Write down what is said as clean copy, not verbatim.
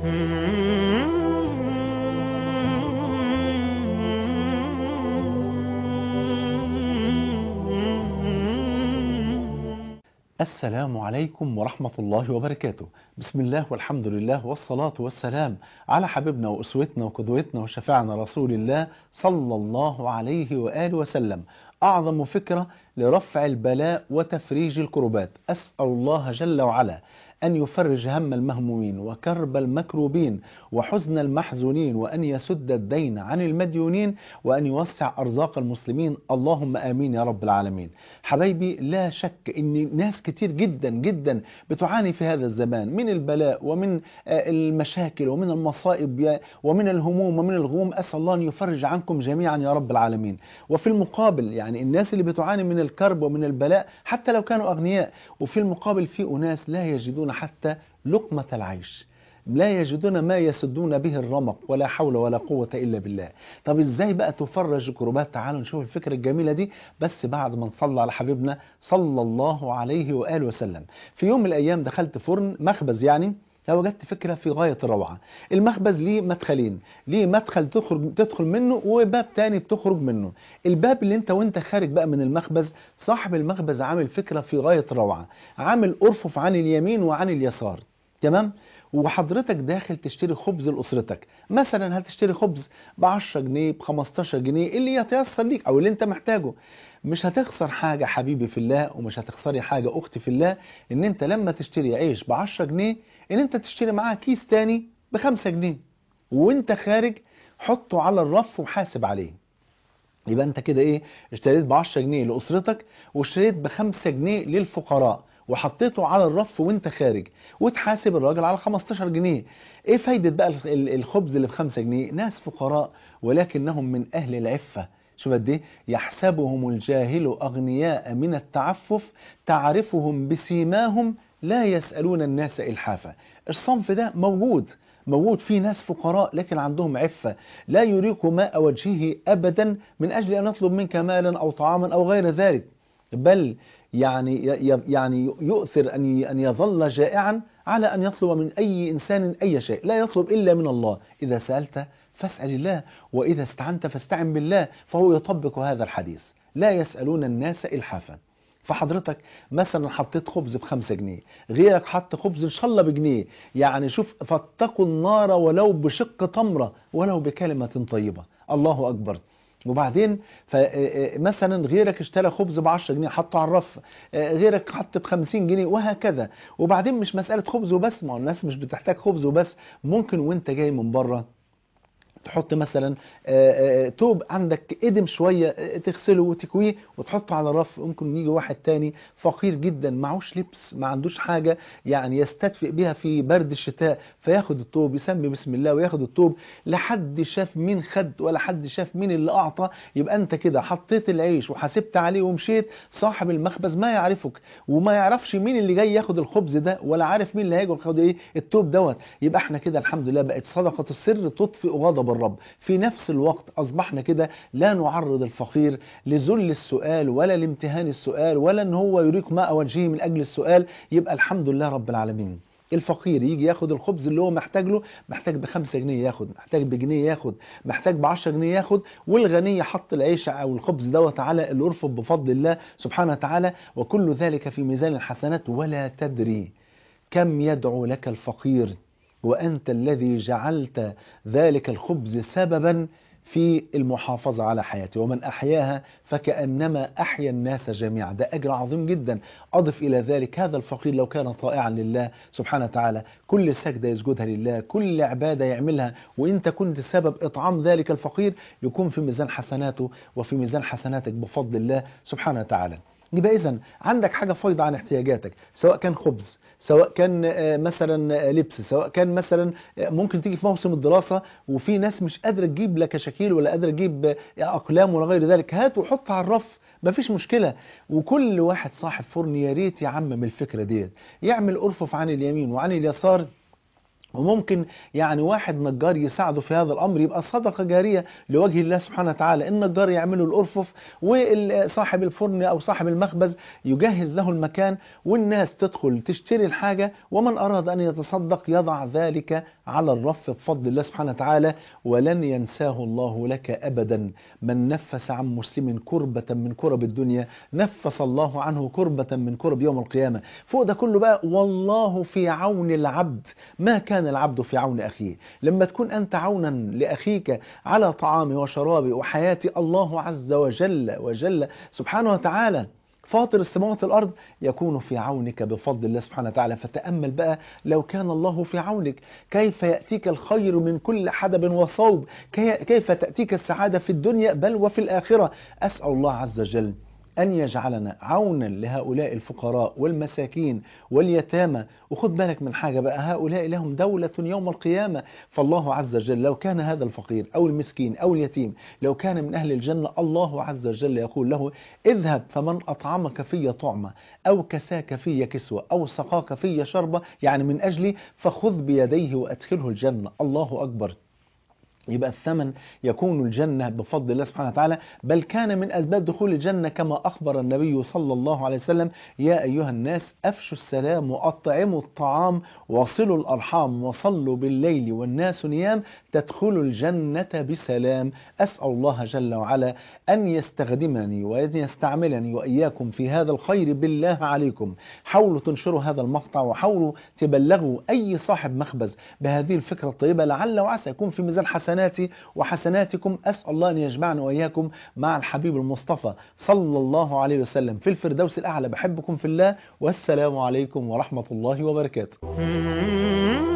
السلام عليكم ورحمة الله وبركاته. بسم الله والحمد لله والصلاة والسلام على حبيبنا وأسوتنا وقدوتنا وشفاعنا رسول الله صلى الله عليه وآله وسلم. أعظم فكرة لرفع البلاء وتفريج الكربات. أسأل الله جل وعلا أن يفرج هم المهمومين وكرب المكروبين وحزن المحزونين، وأن يسد الدين عن المديونين، وأن يوسع أرزاق المسلمين. اللهم آمين يا رب العالمين. حبايبي، لا شك أن ناس كتير جدا جدا بتعاني في هذا الزمان من البلاء ومن المشاكل ومن المصائب ومن الهموم ومن الغموم. أسأل الله أن يفرج عنكم جميعا يا رب العالمين. وفي المقابل يعني الناس اللي بتعاني من الكرب ومن البلاء حتى لو كانوا أغنياء، وفي المقابل في أناس لا يجدون حتى لقمة العيش، لا يجدون ما يسدون به الرمق، ولا حول ولا قوة إلا بالله. طب إزاي بقى تفرج الكربات؟ تعالوا نشوف الفكرة الجميلة دي، بس بعد ما نصلي على حبيبنا صلى الله عليه وآله وسلم. في يوم من الأيام دخلت فرن مخبز، يعني وجدت فكرة في غاية الروعة. المخبز ليه مدخلين، ليه مدخل تدخل منه وباب تاني بتخرج منه. الباب اللي وانت خارج بقى من المخبز، صاحب المخبز عامل فكرة في غاية الروعة، عامل أرفف عن اليمين وعن اليسار. تمام؟ وحضرتك داخل تشتري خبز لأسرتك، مثلا هتشتري خبز ب10 جنيه ب15 جنيه اللي يتيسر ليك أو اللي انت محتاجه. مش هتخسر حاجة حبيبي في الله، ومش هتخسري حاجة أختي في الله، ان انت لما تشتري عيش ب10 جنيه ان انت تشتري معاه كيس تاني ب5 جنيه، وانت خارج حطه على الرف وحاسب عليه. يبقى انت كده ايه؟ اشتريت ب10 جنيه لأسرتك، واشتريت ب5 جنيه للفقراء، وحطيته على الرف وانت خارج، وتحاسب الراجل على 15 جنيه. ايه فايدة بقى الخبز اللي ب5 جنيه؟ ناس فقراء ولكنهم من اهل العفة. شوف قد ايه، يحسبهم الجاهل اغنياء من التعفف، تعرفهم بسيماهم لا يسألون الناس إلحافا. الصنف ده موجود في ناس فقراء لكن عندهم عفة، لا يريق ماء وجهه أبدا من أجل أن يطلب منك مالا أو طعاما أو غير ذلك، بل يعني يؤثر أن يظل جائعا على أن يطلب من أي إنسان أي شيء، لا يطلب إلا من الله. إذا سألت فاسأل الله، وإذا استعنت فاستعن بالله. فهو يطبق هذا الحديث، لا يسألون الناس إلحافا. فحضرتك مثلا حطيت خبز ب5 جنيه، غيرك حط خبز ان شاء الله بجنيه، يعني شوف، فاتقوا النار ولو بشق تمرة ولو بكلمة طيبة. الله أكبر. وبعدين مثلا غيرك اشترى خبز ب10 جنيه حطه على الرف، غيرك حط ب50 جنيه، وهكذا. وبعدين مش مسألة خبز وبس، ما هو الناس مش بتحتاج خبز وبس، ممكن وانت جاي من بره تحط مثلا توب عندك قدم شوية، تغسله وتكويه وتحطه على الرف. ممكن يجي واحد تاني فقير جدا معهوش لبس، ما عندوش حاجة يعني يستدفئ بها في برد الشتاء، فياخد التوب يسمي بسم الله وياخد التوب. لحد شاف مين خد ولا حد شاف مين اللي أعطى. يبقى أنت كده حطيت العيش وحاسبت عليه ومشيت. صاحب المخبز ما يعرفك وما يعرفش مين اللي جاي ياخد الخبز ده، ولا عارف مين اللي هيجي ياخد ايه التوب دوت. يبقى احنا كده الحمد لله بقت صدقة السر تطفئ غضب الرب. في نفس الوقت أصبحنا كده لا نعرض الفقير لذل السؤال ولا لامتهان السؤال ولا ان هو يريق ماء وجهه من أجل السؤال. يبقى الحمد لله رب العالمين. الفقير يجي ياخد الخبز اللي هو محتاج له، محتاج ب5 جنيه ياخد، محتاج بجنيه ياخد، محتاج ب10 جنيه ياخد. والغني حط العيش أو الخبز دوت على الأرفف بفضل الله سبحانه وتعالى، وكل ذلك في ميزان الحسنات. ولا تدري كم يدعو لك الفقير وأنت الذي جعلت ذلك الخبز سببا في المحافظة على حياته. ومن أحياها فكأنما أحيا الناس جميعا. ده أجر عظيم جدا. أضف إلى ذلك هذا الفقير لو كان طائعا لله سبحانه وتعالى، كل سجدة يسجدها لله، كل عبادة يعملها وإنت كنت سبب إطعام ذلك الفقير، يكون في ميزان حسناته وفي ميزان حسناتك بفضل الله سبحانه وتعالى. يبقى إذن عندك حاجة فايضة عن احتياجاتك، سواء كان خبز، سواء كان مثلا لبس، سواء كان مثلا ممكن تيجي في موسم الدراسة وفي ناس مش قادرة تجيب لا كشاكيل ولا قادرة تجيب أقلام ولا غير ذلك، هات وحط على الرف مفيش مشكلة. وكل واحد صاحب فرن يا ريت يعمم الفكرة ديت، يعمل أرفف عن اليمين وعن اليسار، وممكن يعني واحد نجار يساعده في هذا الأمر، يبقى صدقة جارية لوجه الله سبحانه وتعالى. النجار يعمله الأرفف، وصاحب الفرن أو صاحب المخبز يجهز له المكان، والناس تدخل تشتري الحاجة، ومن أراد أن يتصدق يضع ذلك على الرف بفضل الله سبحانه وتعالى، ولن ينساه الله لك أبدا. من نفس عن مسلم كربة من كرب الدنيا نفس الله عنه كربة من كرب يوم القيامة. فوق ده كله بقى، والله في عون العبد ما كان العبد في عون أخيه. لما تكون أنت عونا لأخيك على طعامه وشرابه وحياته، الله عز وجل سبحانه وتعالى فاطر السماوات والأرض يكون في عونك بفضل الله سبحانه وتعالى. فتأمل بقى لو كان الله في عونك، كيف يأتيك الخير من كل حدب وصوب، كيف تأتيك السعادة في الدنيا بل وفي الآخرة. أسأل الله عز وجل أن يجعلنا عونا لهؤلاء الفقراء والمساكين واليتامى. وخد بالك من حاجة بقى، هؤلاء لهم دولة يوم القيامة. فالله عز وجل لو كان هذا الفقير أو المسكين أو اليتيم لو كان من أهل الجنة، الله عز وجل يقول له: اذهب فمن أطعمك في طعمة أو كساك في كسوة أو سقاك في شربة، يعني من أجلي، فخذ بيديه وأدخله الجنة. الله أكبر. يبقى الثمن يكون الجنة بفضل الله سبحانه وتعالى، بل كان من أسباب دخول الجنة كما أخبر النبي صلى الله عليه وسلم: يا أيها الناس أفشوا السلام وأطعموا الطعام وصلوا الأرحام وصلوا بالليل والناس نيام تدخلوا الجنة بسلام. أسأل الله جل وعلا أن يستخدمني وأن يستعملني وإياكم في هذا الخير. بالله عليكم حاولوا تنشروا هذا المقطع، وحاولوا تبلغوا أي صاحب مخبز بهذه الفكرة الطيبة، لعل وعسى يكون في ميزان حسناتي وحسناتكم. أسأل الله أن يجمعنا وإياكم مع الحبيب المصطفى صلى الله عليه وسلم في الفردوس الأعلى. بحبكم في الله، والسلام عليكم ورحمة الله وبركاته.